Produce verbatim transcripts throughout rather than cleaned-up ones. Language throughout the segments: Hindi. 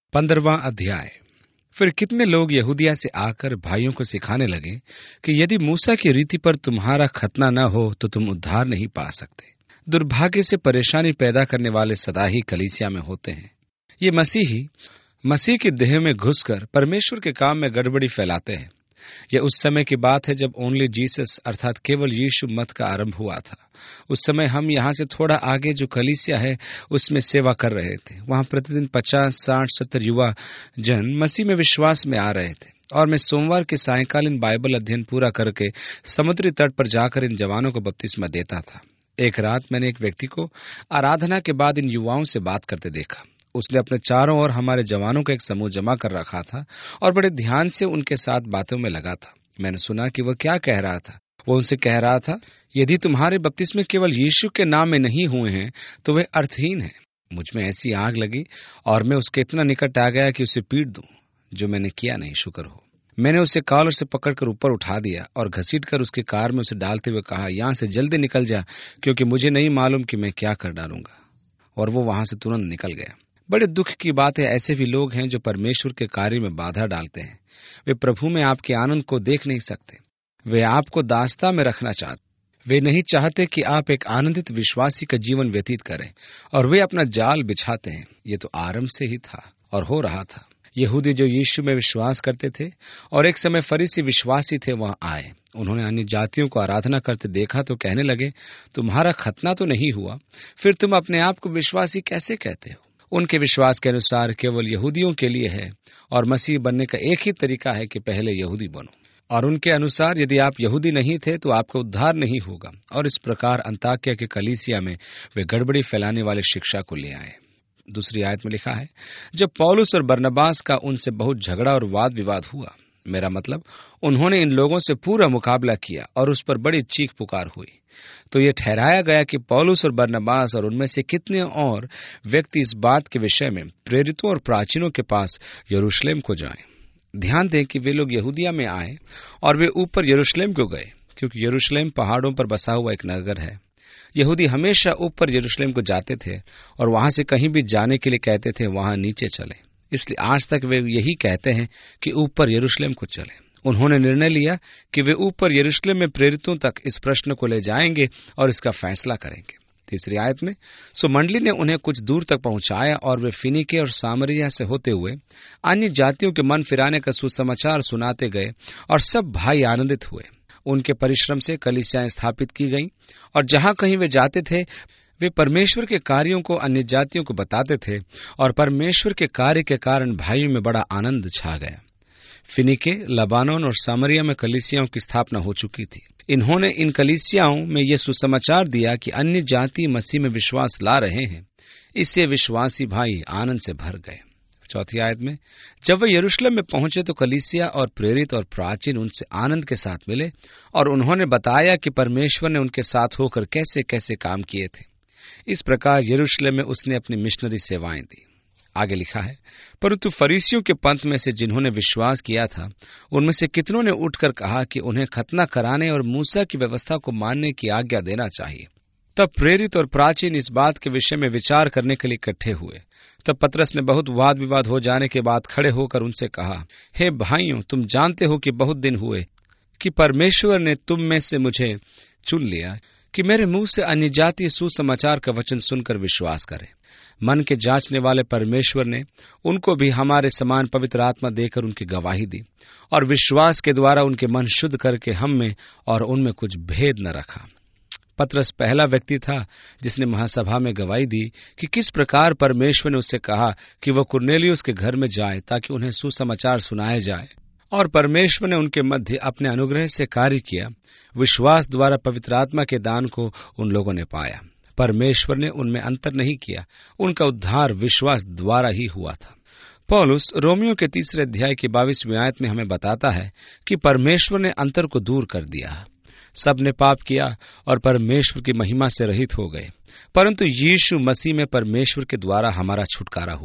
पंद्रहवां अध्याय। फिर कितने लोग यहूदिया से आकर भाइयों को सिखाने लगे कि यदि मूसा की रीति पर तुम्हारा खतना न हो तो तुम उद्धार नहीं पा सकते। दुर्भाग्य से परेशानी पैदा करने वाले सदा ही कलीसिया में होते हैं। ये मसीही मसीह की देह में घुसकर परमेश्वर के काम में गड़बड़ी फैलाते हैं। यह उस समय की बात है जब ओनली जीसस अर्थात केवल यीशु मत का आरंभ हुआ था। उस समय हम यहाँ से थोड़ा आगे जो कलीसिया है उसमें सेवा कर रहे थे। वहाँ प्रतिदिन पचास साठ सत्तर युवा जन मसीह में विश्वास में आ रहे थे और मैं सोमवार के सायंकालीन बाइबल अध्ययन पूरा करके समुद्री तट पर जाकर इन जवानों को बपतिस्मा देता था। एक रात मैंने एक व्यक्ति को आराधना के बाद इन युवाओं से बात करते देखा। उसने अपने चारों ओर हमारे जवानों का एक समूह जमा कर रखा था और बड़े ध्यान से उनके साथ बातों में लगा था। मैंने सुना कि वह क्या कह रहा था। वो उनसे कह रहा था, यदि तुम्हारे बपतिस्मे केवल यीशु के नाम में नहीं हुए हैं तो वे अर्थहीन है। मुझ में ऐसी आग लगी और मैं उसके इतना निकट आ गया कि उसे पीट दूं, जो मैंने किया नहीं। शुक्र हो मैंने उसे कॉलर से पकड़कर ऊपर उठा दिया और घसीटकर उसकी कार में उसे डालते हुए कहा, यहां से जल्दी निकल जा, क्योंकि मुझे नहीं मालूम कि मैं क्या कर डालूंगा। और वो वहां से तुरंत निकल गया। बड़े दुख की बात है, ऐसे भी लोग हैं जो परमेश्वर के कार्य में बाधा डालते हैं। वे प्रभु में आपके आनंद को देख नहीं सकते। वे आपको दास्ता में रखना चाहते। वे नहीं चाहते कि आप एक आनंदित विश्वासी का जीवन व्यतीत करें और वे अपना जाल बिछाते हैं। ये तो आरंभ से ही था और हो रहा था। यहूदी जो यीशु में विश्वास करते थे और एक समय फरीसी विश्वासी थे, वहां आए। उन्होंने अन्य जातियों को आराधना करते देखा तो कहने लगे, तुम्हारा खतना तो नहीं हुआ, फिर तुम अपने आप को विश्वासी कैसे कहते हो? उनके विश्वास के अनुसार केवल यहूदियों के लिए है और मसीह बनने का एक ही तरीका है कि पहले यहूदी बनो। और उनके अनुसार यदि आप यहूदी नहीं थे तो आपका उद्धार नहीं होगा। और इस प्रकार अंताकिया के कलीसिया में वे गड़बड़ी फैलाने वाले शिक्षा को ले आए। दूसरी आयत में लिखा है, जब पौलुस और बरनबास का उनसे बहुत झगड़ा और वाद विवाद हुआ, मेरा मतलब उन्होंने इन लोगों से पूरा मुकाबला किया और उस पर बड़ी चीख पुकार हुई, तो ये ठहराया गया कि पौलुस और बरनबास और उनमें से कितने और व्यक्ति इस बात के विषय में प्रेरितों और प्राचीनों के पास यरूशलेम को जाएं। ध्यान दें कि वे लोग यहूदिया में आए और वे ऊपर यरूशलेम को गए, क्योंकि यरूशलेम पहाड़ों पर बसा हुआ एक नगर है। यहूदी हमेशा ऊपर यरूशलेम को जाते थे और वहां से कहीं भी जाने के लिए कहते थे वहां नीचे चले। इसलिए आज तक वे यही कहते हैं कि ऊपर यरूशलेम को चले। उन्होंने निर्णय लिया कि वे ऊपर यरूशलेम में प्रेरितों तक इस प्रश्न को ले जाएंगे और इसका फैसला करेंगे। तीसरी आयत में, सो मंडली ने उन्हें कुछ दूर तक पहुंचाया और वे फिनीके और सामरिया से होते हुए अन्य जातियों के मन फिराने का सुसमाचार सुनाते गए और सब भाई आनंदित हुए। उनके परिश्रम से कलीसियाएं स्थापित की गईं और जहां कहीं वे जाते थे वे परमेश्वर के कार्यों को अन्य जातियों को बताते थे और परमेश्वर के कार्य के कारण भाइयों में बड़ा आनंद छा गया। फिनीके, लबानोन और सामरिया में कलीसियाओं की स्थापना हो चुकी थी। इन्होंने इन कलीसियाओं में यह सुसमाचार दिया कि अन्य जाति मसीह में विश्वास ला रहे हैं। इससे विश्वासी भाई आनंद से भर गए। चौथी आयत में, जब वे यरूशलेम में पहुंचे तो कलीसिया और प्रेरित और प्राचीन उनसे आनंद के साथ मिले और उन्होंने बताया कि परमेश्वर ने उनके साथ होकर कैसे कैसे काम किए थे। इस प्रकार यरूशलेम में उसने अपनी मिशनरी सेवाएं दी। आगे लिखा है, परंतु फरीसियों के पंथ में से जिन्होंने विश्वास किया था उनमें से कितनों ने उठकर कहा कि उन्हें खतना कराने और मूसा की व्यवस्था को मानने की आज्ञा देना चाहिए। तब प्रेरित और प्राचीन इस बात के विषय में विचार करने के लिए इकट्ठे हुए। तब पतरस ने बहुत वाद विवाद हो जाने के बाद खड़े होकर उनसे कहा, हे भाइयों, तुम जानते हो कि बहुत दिन हुए कि परमेश्वर ने तुम में से मुझे चुन लिया कि मेरे मुंह से अन्य जातीय सुसमाचार का वचन सुनकर विश्वास करें। मन के जांचने वाले परमेश्वर ने उनको भी हमारे समान पवित्र आत्मा देकर उनकी गवाही दी और विश्वास के द्वारा उनके मन शुद्ध करके हम में और उनमें कुछ भेद न रखा। पतरस पहला व्यक्ति था जिसने महासभा में गवाही दी कि किस प्रकार परमेश्वर ने उससे कहा कि वह कुरनेलियुस के घर में जाए ताकि उन्हें सुसमाचार सुनाया जाए, और परमेश्वर ने उनके मध्य अपने अनुग्रह से कार्य किया। विश्वास द्वारा पवित्र आत्मा के दान को उन लोगों ने पाया। परमेश्वर ने उनमें अंतर नहीं किया। उनका उद्धार विश्वास द्वारा ही हुआ था। पौलुस रोमियो के तीसरे अध्याय की बाईसवीं आयत में हमें बताता है कि परमेश्वर ने अंतर को दूर कर दिया। सब ने पाप किया और परमेश्वर की महिमा से रहित हो गए, परंतु यीशु मसीह में परमेश्वर के द्वारा हमारा छुटकारा हुआ।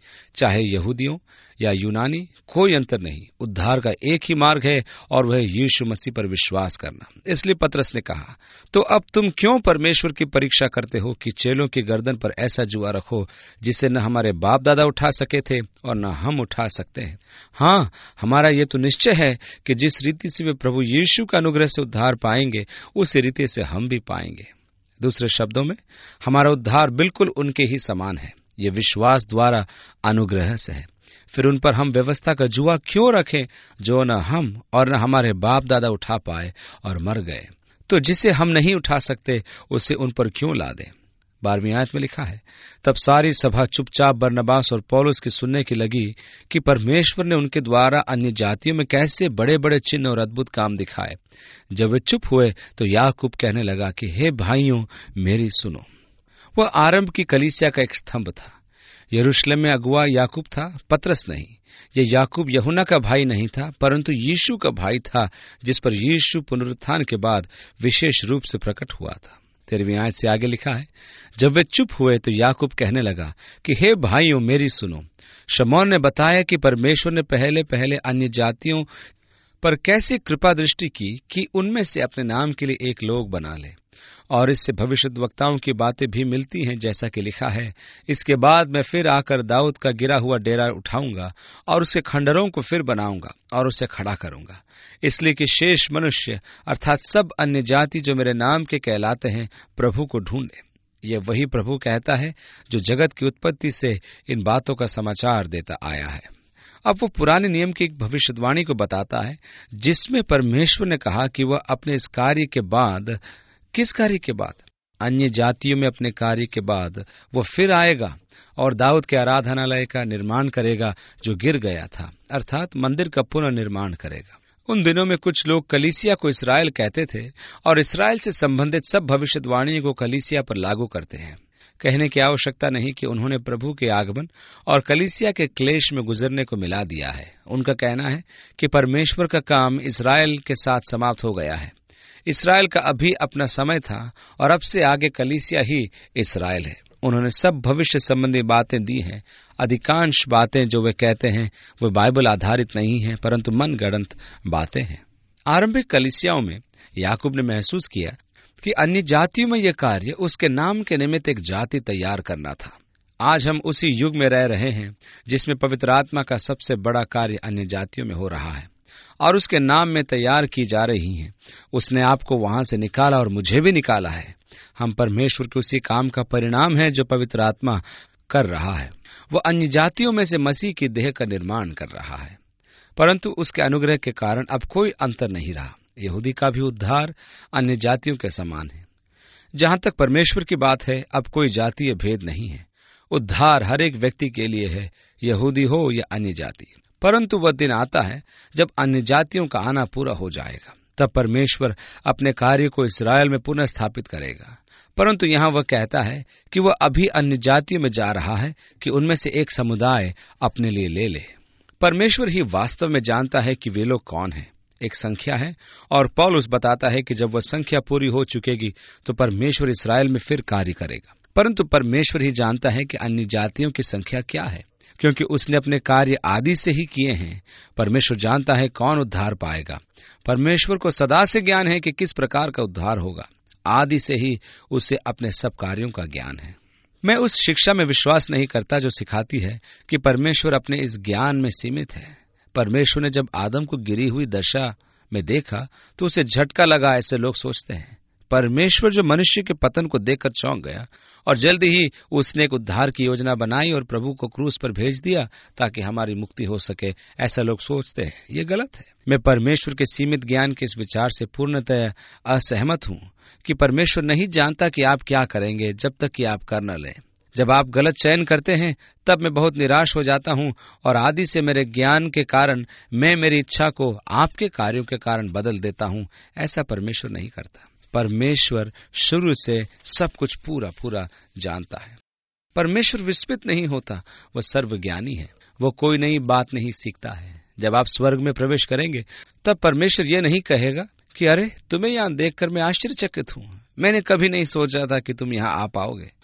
चाहे यहूदियों या यूनानी, कोई अंतर नहीं। उद्धार का एक ही मार्ग है और वह यीशु मसीह पर विश्वास करना। इसलिए पतरस ने कहा, तो अब तुम क्यों परमेश्वर की परीक्षा करते हो कि चेलों की गर्दन पर ऐसा जुआ रखो जिसे न हमारे बाप दादा उठा सके थे और न हम उठा सकते हैं। हाँ, हमारा ये तो निश्चय है कि जिस रीति से वे प्रभु यीशु का अनुग्रह से उद्धार पाएंगे, उसी रीति से हम भी पाएंगे। दूसरे शब्दों में, हमारा उद्धार बिल्कुल उनके ही समान है। ये विश्वास द्वारा अनुग्रह से है। फिर उन पर हम व्यवस्था का जुआ क्यों रखें जो न हम और न हमारे बाप दादा उठा पाए और मर गए? तो जिसे हम नहीं उठा सकते उसे उन पर क्यों ला दें? बारहवीं आयत में लिखा है, तब सारी सभा चुपचाप बरनबास और पौलुस की सुनने की लगी कि परमेश्वर ने उनके द्वारा अन्य जातियों में कैसे बड़े बड़े चिन्ह और अद्भुत काम दिखाए। जब वे चुप हुए तो याकूब कहने लगा कि हे भाइयों, मेरी सुनो। वह आरंभ की कलीसिया का एक स्तंभ था। यरूशलेम में अगुआ याकूब था, पतरस नहीं। यह याकूब यूहन्ना का भाई नहीं था, परंतु यीशु का भाई था, जिस पर यीशु पुनरुत्थान के बाद विशेष रूप से प्रकट हुआ था। तेरहवीं आयत से आगे लिखा है, जब वे चुप हुए तो याकूब कहने लगा कि हे भाइयों, मेरी सुनो। शमौन ने बताया कि परमेश्वर ने पहले पहले अन्य जातियों पर कैसे कृपा दृष्टि की कि उनमें से अपने नाम के लिए एक लोग बना ले, और इससे भविष्यद्वक्ताओं की बातें भी मिलती हैं, जैसा कि लिखा है, इसके बाद मैं फिर आकर दाऊद का गिरा हुआ डेरा उठाऊंगा और उसके खंडरों को फिर बनाऊंगा और उसे खड़ा करूंगा, इसलिए कि शेष मनुष्य अर्थात सब अन्य जाति जो मेरे नाम के कहलाते हैं प्रभु को ढूंढे। ये वही प्रभु कहता है जो जगत की उत्पत्ति से इन बातों का समाचार देता आया है। अब वो पुराने नियम की एक भविष्यवाणी को बताता है, जिसमें परमेश्वर ने कहा कि वह अपने इस कार्य के बाद, किस कार्य के बाद? अन्य जातियों में अपने कार्य के बाद वो फिर आएगा और दाऊद के आराधनालय का निर्माण करेगा जो गिर गया था, अर्थात मंदिर का पुनर्निर्माण करेगा। उन दिनों में कुछ लोग कलीसिया को इसराइल कहते थे और इसराइल से संबंधित सब भविष्यवाणियों को कलीसिया पर लागू करते हैं। कहने की आवश्यकता नहीं कि उन्होंने प्रभु के आगमन और कलीसिया के क्लेश में गुजरने को मिला दिया है। उनका कहना है कि परमेश्वर का काम इसराइल के साथ समाप्त हो गया है। इसराइल का अभी अपना समय था और अब से आगे कलीसिया ही इसराइल है। उन्होंने सब भविष्य संबंधी बातें दी हैं। अधिकांश बातें जो वे कहते हैं वे बाइबल आधारित नहीं हैं, परंतु मन गढ़ंत बातें हैं। आरंभिक कलीसियाओं में याकूब ने महसूस किया कि अन्य जातियों में यह कार्य उसके नाम के निमित्त एक जाति तैयार करना था। आज हम उसी युग में रह रहे हैं जिसमें पवित्र आत्मा का सबसे बड़ा कार्य अन्य जातियों में हो रहा है और उसके नाम में तैयार की जा रही हैं। उसने आपको वहां से निकाला और मुझे भी निकाला है। हम परमेश्वर के उसी काम का परिणाम है जो पवित्र आत्मा कर रहा है। वह अन्य जातियों में से मसीह की देह का निर्माण कर रहा है, परंतु उसके अनुग्रह के कारण अब कोई अंतर नहीं रहा। यहूदी का भी उद्धार अन्य जातियों के समान है। जहां तक परमेश्वर की बात है, अब कोई जातीय भेद नहीं है। उद्धार हर एक व्यक्ति के लिए है, यहूदी हो या अन्य जाति। परंतु वह दिन आता है जब अन्य जातियों का आना पूरा हो जाएगा। तब परमेश्वर अपने कार्य को इसराइल में पुनः स्थापित करेगा। परंतु यहाँ वह कहता है कि वह अभी अन्य जातियों में जा रहा है कि उनमें से एक समुदाय अपने लिए ले ले। परमेश्वर ही वास्तव में जानता है कि वे लोग कौन हैं। एक संख्या है और पौलुस बताता है कि जब वह संख्या पूरी हो चुकेगी तो परमेश्वर इसराइल में फिर कार्य करेगा। परंतु परमेश्वर ही जानता है कि अन्य जातियों की संख्या क्या है, क्योंकि उसने अपने कार्य आदि से ही किए हैं। परमेश्वर जानता है कौन उद्धार पाएगा। परमेश्वर को सदा से ज्ञान है कि किस प्रकार का उद्धार होगा। आदि से ही उसे अपने सब कार्यों का ज्ञान है। मैं उस शिक्षा में विश्वास नहीं करता जो सिखाती है कि परमेश्वर अपने इस ज्ञान में सीमित है। परमेश्वर ने जब आदम को गिरी हुई दशा में देखा तो उसे झटका लगा, ऐसे लोग सोचते हैं। परमेश्वर जो मनुष्य के पतन को देखकर चौंक गया और जल्दी ही उसने एक उद्धार की योजना बनाई और प्रभु को क्रूस पर भेज दिया ताकि हमारी मुक्ति हो सके, ऐसा लोग सोचते हैं। ये गलत है। मैं परमेश्वर के सीमित ज्ञान के इस विचार से पूर्णतः असहमत हूँ कि परमेश्वर नहीं जानता कि आप क्या करेंगे जब तक कि आप कर न लें। जब आप गलत चयन करते हैं तब मैं बहुत निराश हो जाता हूँ और आदि से मेरे ज्ञान के कारण मैं मेरी इच्छा को आपके कार्यों के कारण बदल देता हूँ। ऐसा परमेश्वर नहीं करता। परमेश्वर शुरू से सब कुछ पूरा पूरा जानता है। परमेश्वर विस्मित नहीं होता, वह सर्वज्ञानी है। वो कोई नई बात नहीं सीखता है। जब आप स्वर्ग में प्रवेश करेंगे तब परमेश्वर ये नहीं कहेगा कि अरे तुम्हें यहाँ देखकर मैं आश्चर्यचकित हूँ, मैंने कभी नहीं सोचा था कि तुम यहाँ आ पाओगे।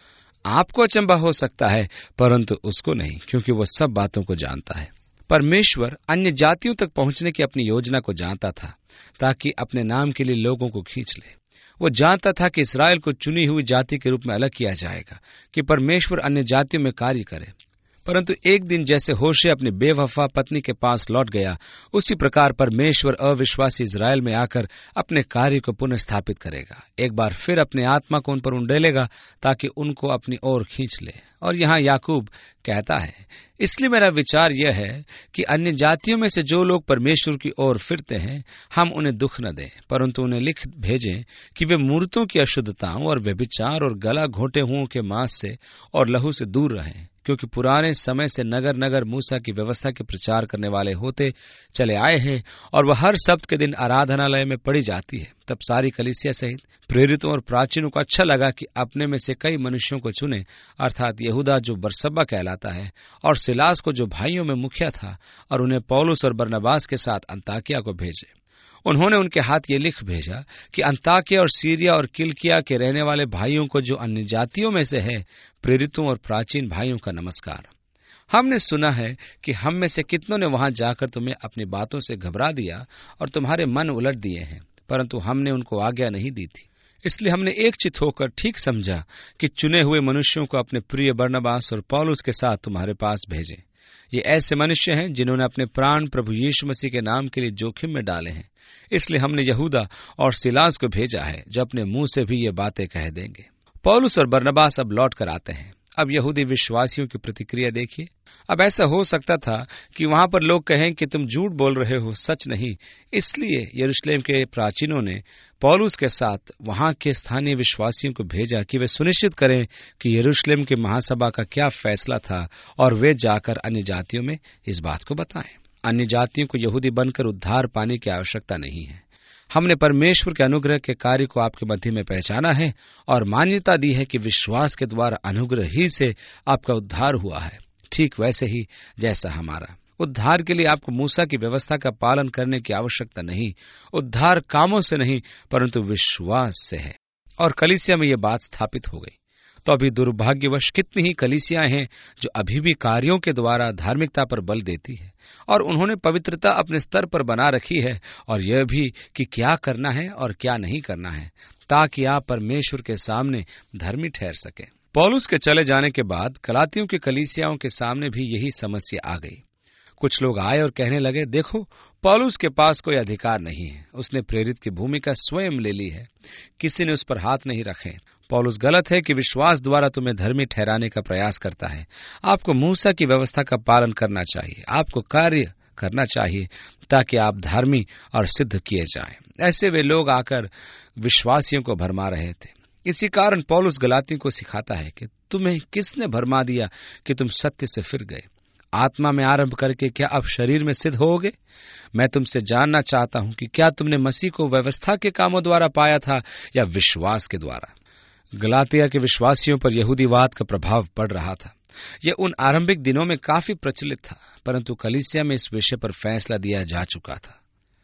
आपको अचंभा हो सकता है, परंतु उसको नहीं, क्योंकि वो सब बातों को जानता है। परमेश्वर अन्य जातियों तक पहुंचने की अपनी योजना को जानता था, ताकि अपने नाम के लिए लोगों को खींच ले। वो जानता था कि इस्राएल को चुनी हुई जाति के रूप में अलग किया जाएगा, कि परमेश्वर अन्य जातियों में कार्य करे। परंतु एक दिन जैसे होशे अपनी बेवफा पत्नी के पास लौट गया, उसी प्रकार परमेश्वर अविश्वासी इस्राएल में आकर अपने कार्य को पुनः स्थापित करेगा। एक बार फिर अपने आत्मा को उन पर उंडेलेगा, ताकि उनको अपनी ओर खींच ले। और यहाँ याकूब कहता है, इसलिए मेरा विचार यह है कि अन्य जातियों में से जो लोग परमेश्वर की ओर फिरते हैं, हम उन्हें दुख न दें, परंतु उन्हें लिख भेजें कि वे मूर्तों की अशुद्धताओं और व्यभिचार और गला घोंटे हुओं के मांस से और लहू से दूर रहें, क्योंकि पुराने समय से नगर नगर मूसा की व्यवस्था के प्रचार करने वाले होते चले आए हैं, और वह हर सप्त के दिन आराधनालय में पड़ी जाती है। तब सारी कलीसिया सहित प्रेरितों और प्राचीनों को अच्छा लगा कि अपने में से कई मनुष्यों को चुने, अर्थात यहूदा जो बरसब्बा कहलाता है, और सिलास को जो भाइयों में मुखिया था, और उन्हें पौलुस और बरनबास के साथ अंताकिया को भेजे। उन्होंने उनके हाथ ये लिख भेजा कि अंताकिया और सीरिया और किलकिया के रहने वाले भाइयों को जो अन्य जातियों में से है, प्रेरितों और प्राचीन भाइयों का नमस्कार। हमने सुना है कि हम में से कितनों ने वहां जाकर तुम्हें अपनी बातों से घबरा दिया और तुम्हारे मन उलट दिए हैं, परंतु हमने उनको आज्ञा नहीं दी थी। इसलिए हमने एक चित होकर ठीक समझा कि चुने हुए मनुष्यों को अपने प्रिय बरनबास और पौलुस के साथ तुम्हारे पास भेजें। ये ऐसे मनुष्य हैं जिन्होंने अपने प्राण प्रभु यीशु मसीह के नाम के लिए जोखिम में डाले हैं। इसलिए हमने यहूदा और सिलास को भेजा है, जो अपने मुंह से भी ये बातें कह देंगे। पौलुस और बरनबास अब लौट कर आते हैं। अब यहूदी विश्वासियों की प्रतिक्रिया देखिए। अब ऐसा हो सकता था कि वहां पर लोग कहें कि तुम झूठ बोल रहे हो, सच नहीं। इसलिए यरूशलेम के प्राचीनों ने पौलुस के साथ वहां के स्थानीय विश्वासियों को भेजा कि वे सुनिश्चित करें कि यरूशलेम की महासभा का क्या फैसला था, और वे जाकर अन्य जातियों में इस बात को बताएं। अन्य जातियों को यहूदी बनकर उद्धार पाने की आवश्यकता नहीं है। हमने परमेश्वर के अनुग्रह के कार्य को आपके मध्य में पहचाना है और मान्यता दी है कि विश्वास के द्वारा अनुग्रह ही से आपका उद्धार हुआ है, ठीक वैसे ही जैसा हमारा। उद्धार के लिए आपको मूसा की व्यवस्था का पालन करने की आवश्यकता नहीं। उद्धार कामों से नहीं, परंतु विश्वास से है। और कलीसिया में यह बात स्थापित हो गई। तो अभी दुर्भाग्यवश कितनी ही कलीसियां हैं जो अभी भी कार्यों के द्वारा धार्मिकता पर बल देती है, और उन्होंने पवित्रता अपने स्तर पर बना रखी है, और यह भी कि क्या करना है और क्या नहीं करना है, ताकि आप परमेश्वर के सामने धर्मी ठहर सके। पौलुस के चले जाने के बाद गलातियों की कलीसियाओं के सामने भी यही समस्या आ गई। कुछ लोग आए और कहने लगे, देखो, पौलुस के पास कोई अधिकार नहीं है, उसने प्रेरित की भूमिका स्वयं ले ली है, किसी ने उस पर हाथ नहीं रखे। पौलुस गलत है कि विश्वास द्वारा तुम्हें धर्मी ठहराने का प्रयास करता है। आपको मूसा की व्यवस्था का पालन करना चाहिए, आपको कार्य करना चाहिए, ताकि आप धार्मी और सिद्ध किए जाएं। ऐसे वे लोग आकर विश्वासियों को भरमा रहे थे। इसी कारण पौलुस गलातियों को सिखाता है कि तुम्हें किसने भरमा दिया कि तुम सत्य से फिर गए? आत्मा में आरंभ करके क्या अब शरीर में सिद्ध होगे? मैं तुमसे जानना चाहता हूं कि क्या तुमने मसीह को व्यवस्था के कामों द्वारा पाया था या विश्वास के द्वारा? गलातिया के विश्वासियों पर यहूदीवाद का प्रभाव पड़ रहा था। यह उन आरंभिक दिनों में काफी प्रचलित था, परंतु कलीसिया में इस विषय पर फैसला दिया जा चुका था।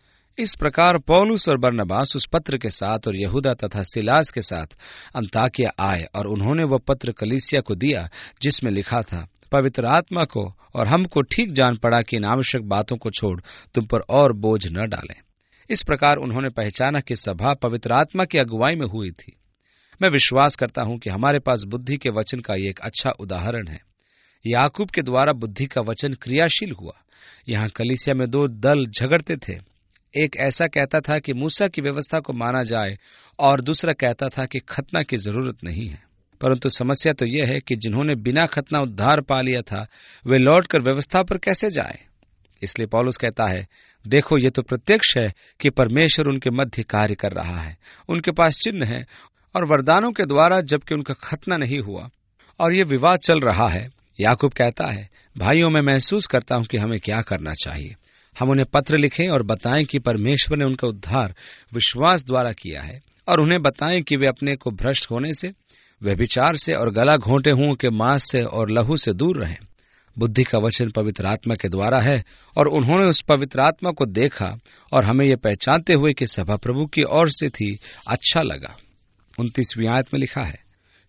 इस प्रकार पौलुस और बरनबास उस पत्र के साथ और यहूदा तथा सिलास के साथ अंताकिया आए, और उन्होंने वह पत्र कलीसिया को दिया जिसमें लिखा था, पवित्र आत्मा को और हमको ठीक जान पड़ा कि इन आवश्यक बातों को छोड़ तुम पर और बोझ न डालें। इस प्रकार उन्होंने पहचाना कि सभा पवित्र आत्मा की अगुवाई में हुई थी। मैं विश्वास करता हूं कि हमारे पास बुद्धि के वचन का एक अच्छा उदाहरण है। याकूब के द्वारा बुद्धि का वचन क्रियाशील हुआ। यहाँ कलीसिया में दो दल झगड़ते थे। एक ऐसा कहता था कि मूसा की व्यवस्था को माना जाए, और दूसरा कहता था कि खतना की जरूरत नहीं है। परंतु समस्या तो यह है कि जिन्होंने बिना खतना उद्धार पा लिया था, वे लौटकर व्यवस्था पर कैसे जाए? इसलिए पौलुस कहता है, देखो, ये तो प्रत्यक्ष है कि परमेश्वर उनके मध्य कार्य कर रहा है। उनके पास चिन्ह है और वरदानों के द्वारा, जबकि उनका खतना नहीं हुआ, और ये विवाद चल रहा है। याकूब कहता है, भाइयों, मैं महसूस करता हूं कि हमें क्या करना चाहिए। हम उन्हें पत्र लिखें और बताएं कि परमेश्वर ने उनका उद्धार विश्वास द्वारा किया है, और उन्हें बताएं कि वे अपने को भ्रष्ट होने से, व्यभिचार से और गला घोंटे हुओं के मांस से और लहू से दूर रहें। बुद्धि का वचन पवित्र आत्मा के द्वारा है, और उन्होंने उस पवित्र आत्मा को देखा, और हमें यह पहचानते हुए कि सभा प्रभु की ओर से थी, अच्छा लगा। उनतीसवीं आयत में लिखा है,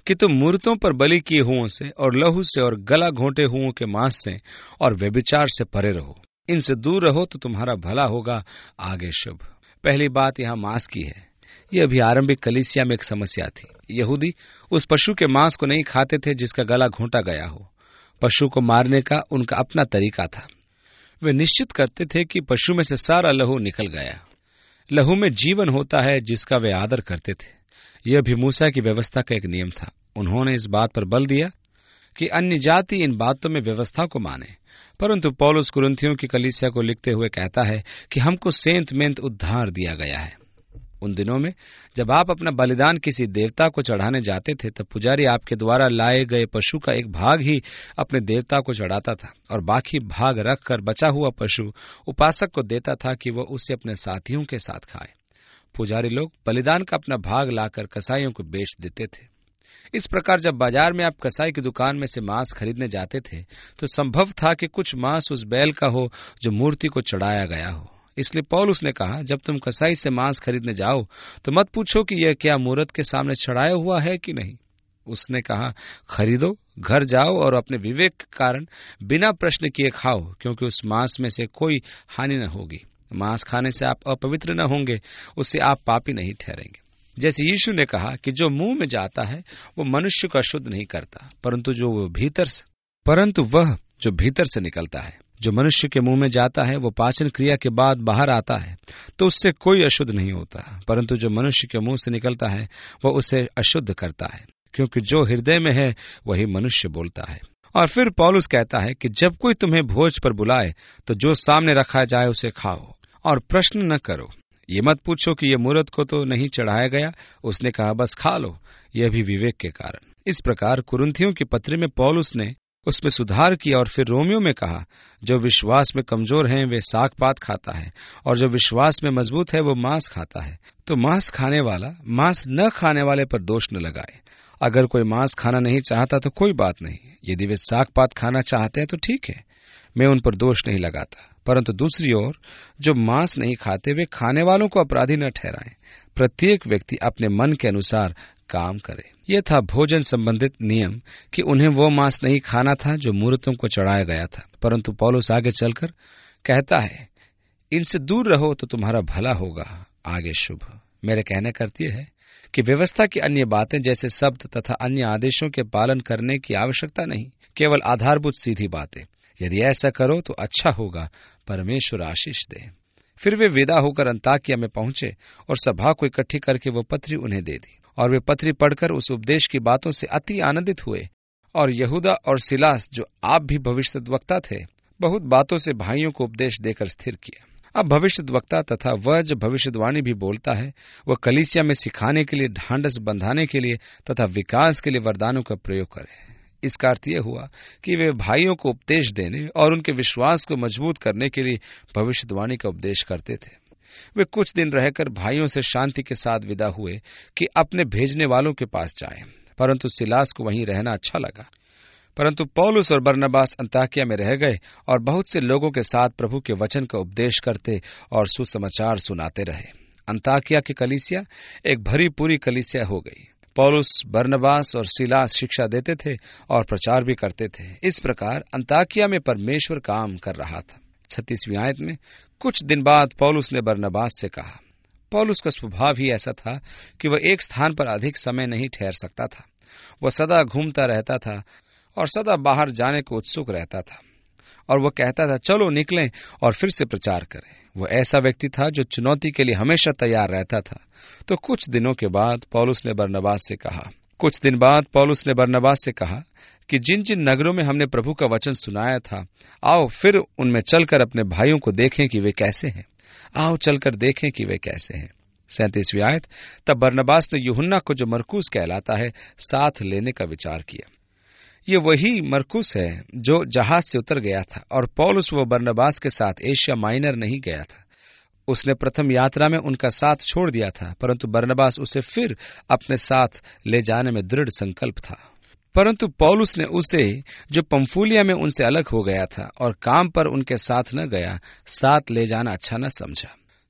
कि तुम मूर्तों पर बलि किए हुओं से और लहू से और गला घोंटे हुओं के मांस से और व्यभिचार से परे रहो। इनसे दूर रहो तो तुम्हारा भला होगा, आगे शुभ। पहली बात यहाँ मांस की है। यह अभी आरंभिक कलीसिया में एक समस्या थी। यहूदी उस पशु के मांस को नहीं खाते थे जिसका गला घोंटा गया हो। पशु को मारने का उनका अपना तरीका था। वे निश्चित करते थे कि पशु में से सारा लहू निकल गया। लहू में जीवन होता है जिसका वे आदर करते थे। यह भी मूसा की व्यवस्था का एक नियम था। उन्होंने इस बात पर बल दिया कि अन्य जाति इन बातों में व्यवस्था को माने, परंतु पौलुस कुरिन्थियों की कलीसिया को लिखते हुए कहता है कि हमको सेंत मेंत उद्धार दिया गया है। उन दिनों में जब आप अपना बलिदान किसी देवता को चढ़ाने जाते थे, तब पुजारी आपके द्वारा लाए गए पशु का एक भाग ही अपने देवता को चढ़ाता था और बाकी भाग रखकर बचा हुआ पशु उपासक को देता था कि वह उसे अपने साथियों के साथ खाए। पुजारी लोग बलिदान का अपना भाग लाकर कसाईयों को बेच देते थे। इस प्रकार जब बाजार में आप कसाई की दुकान में से मांस खरीदने जाते थे, तो संभव था कि कुछ मांस उस बैल का हो जो मूर्ति को चढ़ाया गया हो। इसलिए पौलुस ने कहा, जब तुम कसाई से मांस खरीदने जाओ तो मत पूछो कि यह क्या मूरत के सामने चढ़ाया हुआ है कि नहीं। उसने कहा, खरीदो, घर जाओ और अपने विवेक के कारण बिना प्रश्न किए खाओ, क्योंकि उस मांस में से कोई हानि न होगी। मांस खाने से आप अपवित्र न होंगे, उससे आप पापी नहीं ठहरेंगे। जैसे यीशु ने कहा कि जो मुंह में जाता है वो मनुष्य को अशुद्ध नहीं करता, परंतु जो वो भीतर से परंतु वह जो भीतर से निकलता है, जो मनुष्य के मुंह में जाता है, वो पाचन क्रिया के बाद बाहर आता है, तो उससे कोई अशुद्ध नहीं होता, परंतु जो मनुष्य के मुंह से निकलता है वह उसे अशुद्ध करता है, क्योंकि जो हृदय में है वही मनुष्य बोलता है। और फिर पौलुस कहता है कि जब कोई तुम्हें भोज पर बुलाए तो जो सामने रखा जाए उसे खाओ और प्रश्न न करो। ये मत पूछो कि यह मूरत को तो नहीं चढ़ाया गया। उसने कहा, बस खा लो, यह भी विवेक के कारण। इस प्रकार कुरिन्थियों की पत्री में पौलुस ने उसमें सुधार किया और फिर रोमियो में कहा, जो विश्वास में कमजोर हैं वे साग पात खाता है और जो विश्वास में मजबूत है वो मांस खाता है। तो मांस खाने वाला मांस न खाने वाले पर दोष न लगाए। अगर कोई मांस खाना नहीं चाहता तो कोई बात नहीं, यदि वे साग पात खाना चाहते हैं तो ठीक है, मैं उन पर दोष नहीं लगाता। परंतु दूसरी ओर जो मांस नहीं खाते वे खाने वालों को अपराधी न ठहराएं। प्रत्येक व्यक्ति अपने मन के अनुसार काम करे। यह था भोजन संबंधित नियम कि उन्हें वो मांस नहीं खाना था जो मूर्तों को चढ़ाया गया था। परंतु पौलुस आगे चलकर कहता है, इनसे दूर रहो तो तुम्हारा भला होगा, आगे शुभ। मेरे कहने का अर्थ यह है कि व्यवस्था की अन्य बातें जैसे शब्द तथा अन्य आदेशों के पालन करने की आवश्यकता नहीं, केवल आधारभूत सीधी बातें। यदि ऐसा करो तो अच्छा होगा, परमेश्वर आशीष दे। फिर वे विदा होकर अंताकिया में पहुंचे और सभा को इकट्ठी करके वो पत्री उन्हें दे दी, और वे पत्री पढ़कर उस उपदेश की बातों से अति आनंदित हुए। और यहूदा और सिलास, जो आप भी भविष्यद्वक्ता थे, बहुत बातों से भाइयों को उपदेश देकर स्थिर किया। अब भविष्यद्वक्ता तथा वह जो भविष्यवाणी भी बोलता है, वह कलीसिया में सिखाने के लिए, ढांढस बंधाने के लिए तथा विकास के लिए वरदानों का प्रयोग करे। इसका अर्थ यह हुआ कि वे भाइयों को उपदेश देने और उनके विश्वास को मजबूत करने के लिए भविष्यवाणी का उपदेश करते थे। वे कुछ दिन रहकर भाइयों से शांति के साथ विदा हुए कि अपने भेजने वालों के पास जाएं, परंतु सिलास को वहीं रहना अच्छा लगा। परंतु पौलुस और बरनबास अंताकिया में रह गए और बहुत से लोगों के साथ प्रभु के वचन का उपदेश करते और सुसमाचार सुनाते रहे। अंताकिया की कलीसिया एक भरी पूरी कलीसिया हो गई। पौलुस, बरनबास और सिलास शिक्षा देते थे और प्रचार भी करते थे। इस प्रकार अंताकिया में परमेश्वर काम कर रहा था। छत्तीसवीं आयत में, कुछ दिन बाद पौलुस ने बरनबास से कहा। पौलुस का स्वभाव ही ऐसा था कि वह एक स्थान पर अधिक समय नहीं ठहर सकता था। वह सदा घूमता रहता था और सदा बाहर जाने को उत्सुक रहता था, और वह कहता था, चलो निकलें और फिर से प्रचार करें। वह ऐसा व्यक्ति था जो चुनौती के लिए हमेशा तैयार रहता था। तो कुछ दिनों के बाद पौलुस ने बरनबास से कहा कुछ दिन बाद पौलुस ने बरनबास से कहा कि जिन जिन नगरों में हमने प्रभु का वचन सुनाया था, आओ फिर उनमें चलकर अपने भाइयों को देखें कि वे कैसे हैं। आओ चलकर देखें कि वे कैसे हैं। सैंतीसवीं आयत, तब बरनबास ने यूहन्ना को, जो मरकुस कहलाता है, साथ लेने का विचार किया। ये वही मरकुस है जो जहाज से उतर गया था, और पौलुस व बरनबास के साथ एशिया माइनर नहीं गया था। उसने प्रथम यात्रा में उनका साथ छोड़ दिया था, परंतु बरनबास उसे फिर अपने साथ ले जाने में दृढ़ संकल्प था। परंतु पौलुस ने उसे, जो पंफूलिया में उनसे अलग हो गया था और काम पर उनके साथ न गया, साथ ले जाना अच्छा न समझा।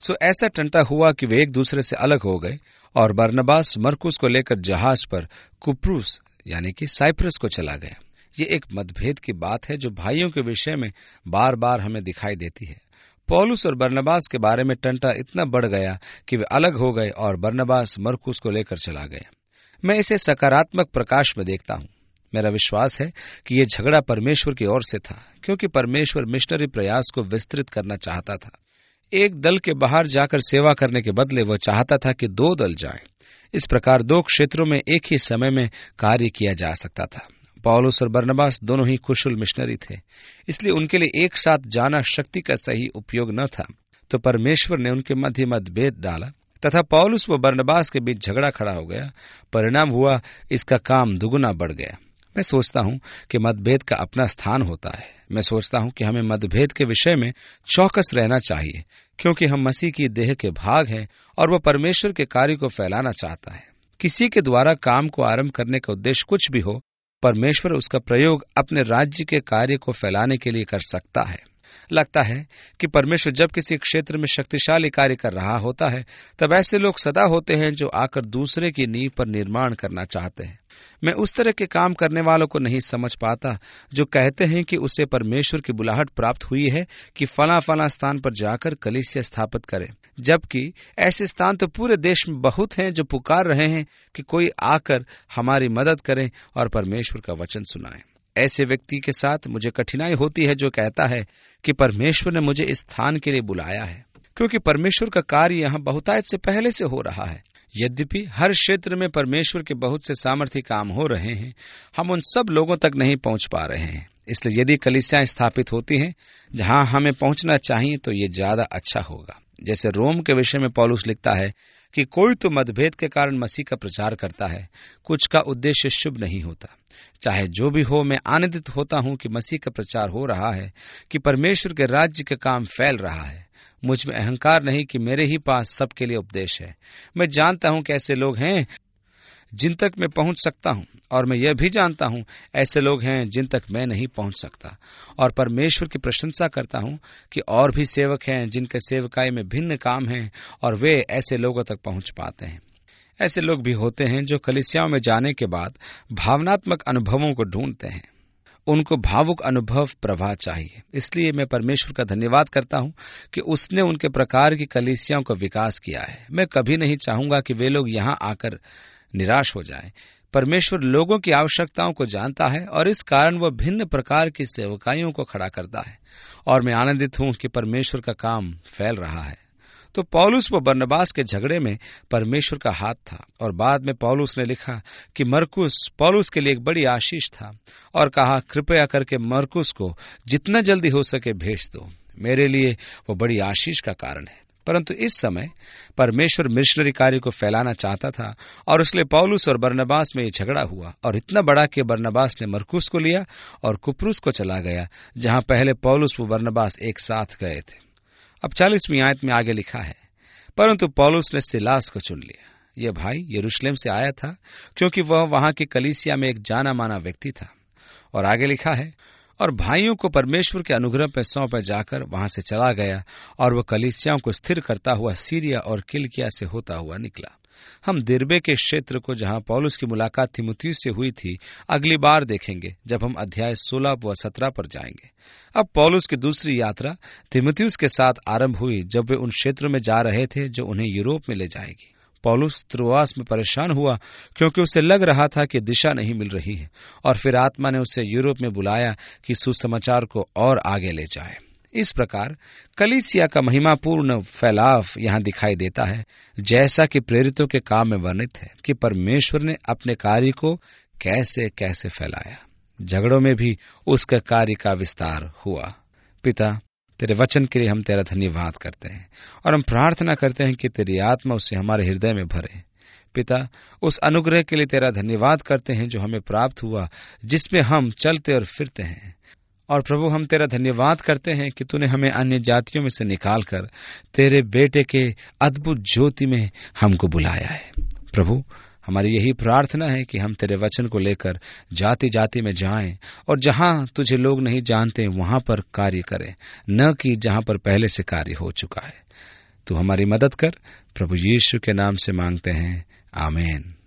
सो ऐसा टंटा हुआ कि वे एक दूसरे से अलग हो गए और बरनबास मरकुस को लेकर जहाज पर कुप्रुस यानी कि साइप्रस को चला गया। ये एक मतभेद की बात है जो भाइयों के विषय में बार बार हमें दिखाई देती है। पौलुस और बरनबास के बारे में टंटा इतना बढ़ गया कि वे अलग हो गए और बरनबास मरकुस को लेकर चला गया। मैं इसे सकारात्मक प्रकाश में देखता हूँ। मेरा विश्वास है कि यह झगड़ा परमेश्वर की ओर से था, क्योंकि परमेश्वर मिशनरी प्रयास को विस्तृत करना चाहता था। एक दल के बाहर जाकर सेवा करने के बदले वह चाहता था कि दो दल जाएं। इस प्रकार दो क्षेत्रों में एक ही समय में कार्य किया जा सकता था। पौलुस और बरनबास दोनों ही कुशल मिशनरी थे, इसलिए उनके लिए एक साथ जाना शक्ति का सही उपयोग न था। तो परमेश्वर ने उनके मध्य मतभेद डाला तथा पौलुस व बरनबास के बीच झगड़ा खड़ा हो गया। परिणाम हुआ इसका काम दुगुना बढ़ गया। मैं सोचता हूं कि मतभेद का अपना स्थान होता है। मैं सोचता हूं कि हमें मतभेद के विषय में चौकस रहना चाहिए, क्योंकि हम मसीह की देह के भाग हैं और वह परमेश्वर के कार्य को फैलाना चाहता है। किसी के द्वारा काम को आरंभ करने का उद्देश्य कुछ भी हो, परमेश्वर उसका प्रयोग अपने राज्य के कार्य को फैलाने के लिए कर सकता है। लगता है कि परमेश्वर जब किसी क्षेत्र में शक्तिशाली कार्य कर रहा होता है, तब ऐसे लोग सदा होते हैं जो आकर दूसरे की नींव पर निर्माण करना चाहते हैं। मैं उस तरह के काम करने वालों को नहीं समझ पाता जो कहते हैं कि उसे परमेश्वर की बुलाहट प्राप्त हुई है कि फला फला स्थान पर जाकर कलीसिया स्थापित करे, जबकि ऐसे स्थान तो पूरे देश में बहुत हैं जो पुकार रहे हैं कि कोई आकर हमारी मदद करे और परमेश्वर का वचन सुनाए। ऐसे व्यक्ति के साथ मुझे कठिनाई होती है जो कहता है कि परमेश्वर ने मुझे इस स्थान के लिए बुलाया है, क्योंकि परमेश्वर का कार्य यहाँ बहुतायत से पहले से हो रहा है। यद्यपि हर क्षेत्र में परमेश्वर के बहुत से सामर्थ्य काम हो रहे हैं, हम उन सब लोगों तक नहीं पहुंच पा रहे हैं। इसलिए यदि कलीसियाएं स्थापित होती हैं जहां हमें पहुंचना चाहिए, तो ये ज्यादा अच्छा होगा। जैसे रोम के विषय में पौलुस लिखता है कि कोई तो मतभेद के कारण मसीह का प्रचार करता है, कुछ का उद्देश्य शुभ नहीं होता। चाहे जो भी हो, मैं आनंदित होता हूं कि मसीह का प्रचार हो रहा है, कि परमेश्वर के राज्य का काम फैल रहा है। मुझ में अहंकार नहीं कि मेरे ही पास सबके लिए उपदेश है। मैं जानता हूं कि ऐसे लोग हैं जिन तक मैं पहुंच सकता हूं, और मैं यह भी जानता हूं ऐसे लोग हैं जिन तक मैं नहीं पहुंच सकता। और परमेश्वर की प्रशंसा करता हूं कि और भी सेवक हैं जिनके सेवकाई में भिन्न काम हैं, और वे ऐसे लोगों तक पहुंच पाते हैं। ऐसे लोग भी होते हैं जो कलीसियाओं में जाने के बाद भावनात्मक अनुभवों को ढूंढते हैं। उनको भावुक अनुभव प्रवाह चाहिए। इसलिए मैं परमेश्वर का धन्यवाद करता हूं कि उसने उनके प्रकार की कलीसियाओं का विकास किया है। मैं कभी नहीं चाहूंगा कि वे लोग यहां आकर निराश हो जाएं। परमेश्वर लोगों की आवश्यकताओं को जानता है और इस कारण वह भिन्न प्रकार की सेवकाइयों को खड़ा करता है, और मैं आनंदित हूं कि परमेश्वर का काम फैल रहा है। तो पौलुस व बरनबास के झगड़े में परमेश्वर का हाथ था, और बाद में पौलुस ने लिखा कि मरकुस पौलुस के लिए एक बड़ी आशीष था, और कहा कृपया करके मरकुस को जितना जल्दी हो सके भेज दो, मेरे लिए वो बड़ी आशीष का कारण है। परंतु इस समय परमेश्वर मिशनरी कार्य को फैलाना चाहता था, और इसलिए पौलुस और बरनबास में ये झगड़ा हुआ, और इतना बड़ा कि बरनबास ने मरकुस को लिया और कुप्रुस को चला गया, जहां पहले पौलुस व बरनबास एक साथ गए थे। अब चालीसवीं आयत में आगे लिखा है, परंतु पौलुस ने सिलास को चुन लिया। यह भाई यरूशलेम से आया था, क्योंकि वह वहां की कलीसिया में एक जाना माना व्यक्ति था। और आगे लिखा है, और भाइयों को परमेश्वर के अनुग्रह पर सौंपे जाकर वहां से चला गया, और वह कलीसियाओं को स्थिर करता हुआ सीरिया और किलिकिया से होता हुआ निकला। हम दिरबे के क्षेत्र को, जहां पौलुस की मुलाकात तीमुथियुस से हुई थी, अगली बार देखेंगे जब हम अध्याय सोलह व सत्रह पर जाएंगे। अब पौलुस की दूसरी यात्रा तीमुथियुस के साथ आरंभ हुई, जब वे उन क्षेत्रों में जा रहे थे जो उन्हें यूरोप में ले जाएगी। पौलुस त्रोआस में परेशान हुआ, क्योंकि उसे लग रहा था कि दिशा नहीं मिल रही है, और फिर आत्मा ने उसे यूरोप में बुलाया कि सुसमाचार को और आगे ले जाए। इस प्रकार कलीसिया का महिमापूर्ण फैलाव यहाँ दिखाई देता है, जैसा कि प्रेरितों के काम में वर्णित है कि परमेश्वर ने अपने कार्य को कैसे कैसे फैलाया। झगड़ों में भी उसका कार्य का विस्तार हुआ। पिता, तेरे वचन के लिए हम तेरा धन्यवाद करते हैं, और हम प्रार्थना करते हैं कि तेरी आत्मा उसे हमारे हृदय में भरे। पिता, उस अनुग्रह के लिए तेरा धन्यवाद करते हैं जो हमें प्राप्त हुआ, जिसमें हम चलते और फिरते हैं। और प्रभु, हम तेरा धन्यवाद करते हैं कि तूने हमें अन्य जातियों में से निकालकर तेरे बेटे के अद्भुत ज्योति में हमको बुलाया है। प्रभु, हमारी यही प्रार्थना है कि हम तेरे वचन को लेकर जाति जाति में जाएं, और जहां तुझे लोग नहीं जानते वहां पर कार्य करें, न कि जहां पर पहले से कार्य हो चुका है। तू हमारी मदद कर, प्रभु यीशु के नाम से मांगते हैं, आमीन।